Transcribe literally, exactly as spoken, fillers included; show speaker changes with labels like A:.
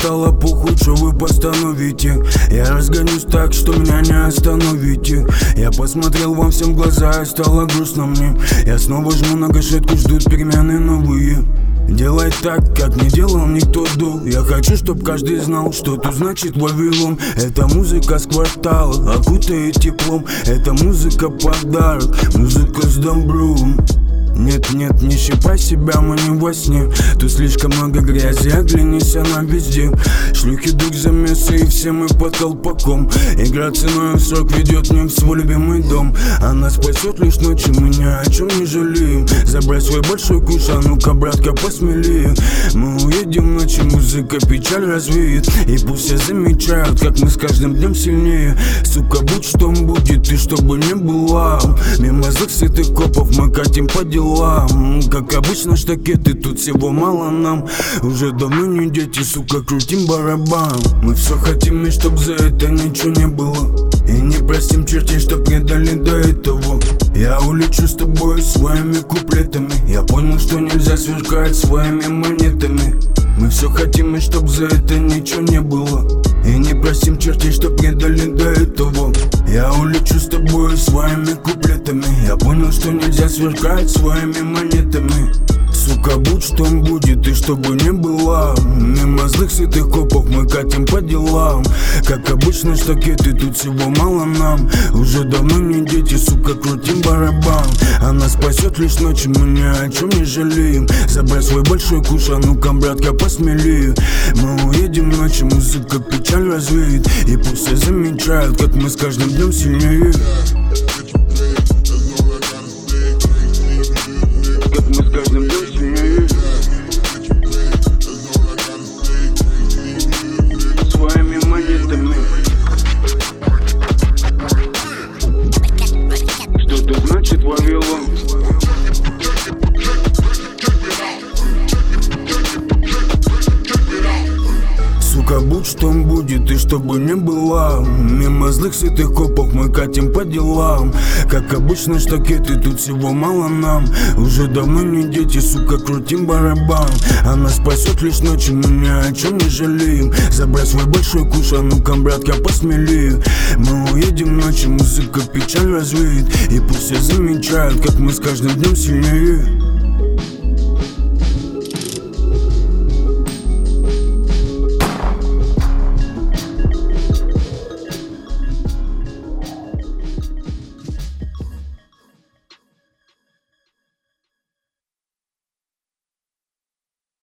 A: стало похуй, что вы постановите. Я разгонюсь так, что меня не остановите. Я посмотрел вам всем в глаза и стало грустно мне. Я снова жму на гашетку, ждут перемены новые. Делай так, как не делал никто до. Я хочу, чтоб каждый знал, что тут значит Вавилон. Это музыка с квартала, окутает теплом. Это музыка подарок, музыка с добром. Нет, нет, не щипай себя, мы не во сне. Тут слишком много грязи, оглянись, она везде. Шлюхи друг за место, и все мы под колпаком. Игра ценой в срок ведет не в свой любимый дом. Она спасет лишь ночью, мы ни о чем не жалеем. Забрать свой большой куш, а ну-ка, братка, посмелее. Мы уедем ночью, музыка печаль развеет. И пусть все замечают, как мы с каждым днем сильнее. Сука, будь что будет, и чтобы не было. Мимо злых сытых копов мы катим по делам. Как обычно штакеты, тут всего мало нам. Уже давно не дети, сука, крутим барабан. Мы все хотим, и чтоб за это ничего не было. И не простим чертей, что предали до этого. Я улечу с тобой своими куплетами. Я понял, что нельзя сверкать своими монетами. Мы все хотим, и чтоб за это ничего не было. И не простим чертей, что предали до этого. Я улечу с тобой своими куплетами. Я понял, что нельзя сверкать своими монетами. Сука, будь что будет, и чтобы не было. Мимо злых сытых копов мы катим по делам. Как обычно штакеты, тут всего мало нам. Уже давно не дети, сука, крутим барабан. Она спасет лишь ночью, мы ни о чем не жалеем. Забрать свой большой куш, а ну-ка, братка, посмелее. Мы уедем ночью, музыка печаль развеет. И пусть все замечают, как мы с каждым днем сильнее. Как мы с каждым днем сильнее. Своими монетами. Что это значит Вавилон? Сука, будь что будет, и чтобы не было. Мимо злых сытых копов мы катим по делам. Как обычно штакеты, тут всего мало нам. Уже давно не дети, сука, крутим барабан. Она спасет лишь ночью, мы ни о чем не жалеем. Забрать свой большой куш, а ну-ка, братка, посмелее. Мы уедем ночью, музыка печаль развеет. И пусть все замечают, как мы с каждым днем сильнее.